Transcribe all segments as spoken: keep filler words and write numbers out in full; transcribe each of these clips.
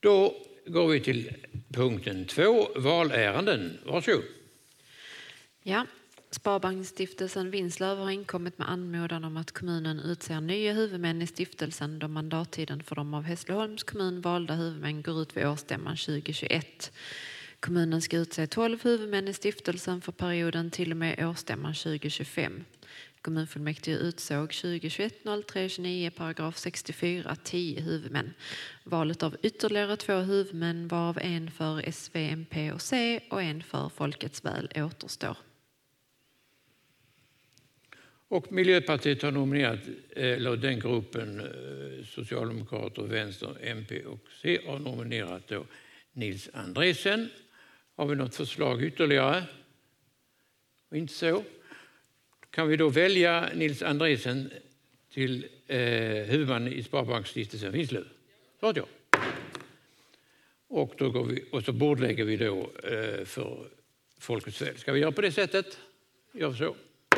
Då går vi till punkten två, valärenden. Varsågod. Ja, Sparbanksstiftelsen Vinslöv har inkommit med anmodan om att kommunen utser nya huvudmän i stiftelsen då mandattiden för de av Hässleholms kommun valda huvudmän går ut vid årsstämman tjugohundratjugoett. Kommunen ska utse tolv huvudmän i stiftelsen för perioden till och med årsstämman tjugohundratjugofem. Kommunfullmäktige utsåg tjugohundratjugoett noll tre tjugonio paragraf sextiofyra tio huvudmän. Valet av ytterligare två huvudmän varav en för S V M P och C och en för Folkets väl återstår. Och Miljöpartiet har nominerat, eller den gruppen Socialdemokrater, Vänster, M P och C har nominerat då Nils Andresen. Har vi något förslag ytterligare? Inte så. Kan vi då välja Nils Andresen till eh, huvudman i Sparbanksstiftelsen Vinslöv? Så ja. Och, då går vi, och så bordlägger vi då eh, för Folkets väl. Ska vi göra på det sättet? Gör så.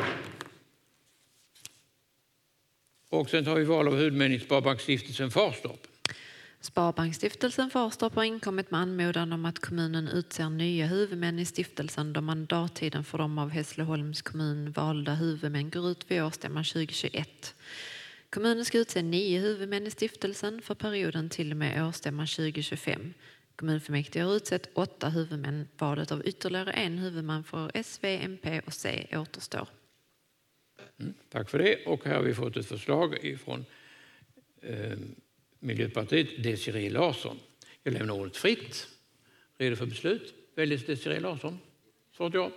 Och sen tar vi val av huvudmän i Sparbanksstiftelsen Farstorp. Sparbanksstiftelsen Farstorp har inkommit med anmodan om att kommunen utser nya huvudmän i stiftelsen då mandattiden för de av Hässleholms kommun valda huvudmän går ut vid årsstämman tjugohundratjugoett. Kommunen ska utse nio huvudmän i stiftelsen för perioden till och med årsstämman tjugohundratjugofem. Kommunfullmäktige har utsett åtta huvudmän. Valet av ytterligare en huvudman för S V M P och C återstår. Mm, tack för det. Och här har vi fått ett förslag från eh, Miljöpartiet, Desirée Larsson. Jag lämnar ordet fritt. Redo för beslut? Väljs Desirée Larsson? Så ja.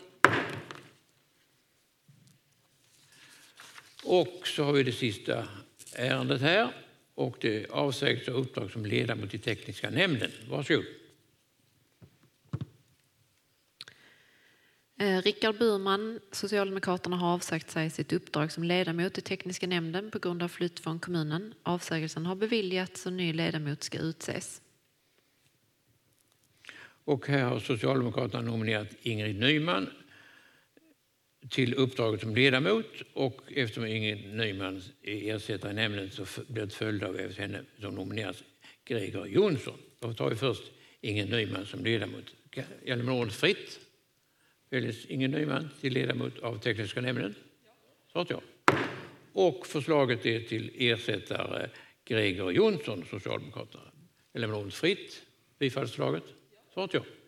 Och så har vi det sista ärendet här. Och det avsägs av uppdrag som ledamot i tekniska nämnden. Varsågod. Rickard Burman, Socialdemokraterna, har avsagt sig sitt uppdrag som ledamot i tekniska nämnden på grund av flytt från kommunen. Avsägelsen har beviljats och ny ledamot ska utses. Och här har Socialdemokraterna nominerat Ingrid Nyman till uppdraget som ledamot. Och eftersom Ingrid Nyman ersätter i nämnden så blir det följd av efter henne som nomineras Gregor Jonsson. Då tar vi först Ingrid Nyman som ledamot. Jag lämnar ordet fritt. Väljs Ingrid Nyman till ledamot av tekniska nämnden? Så ja. Och förslaget är till ersättare Gregor Jonsson, Socialdemokraterna. Jag lämnar ordet fritt. Bifallsförslaget? Så ja.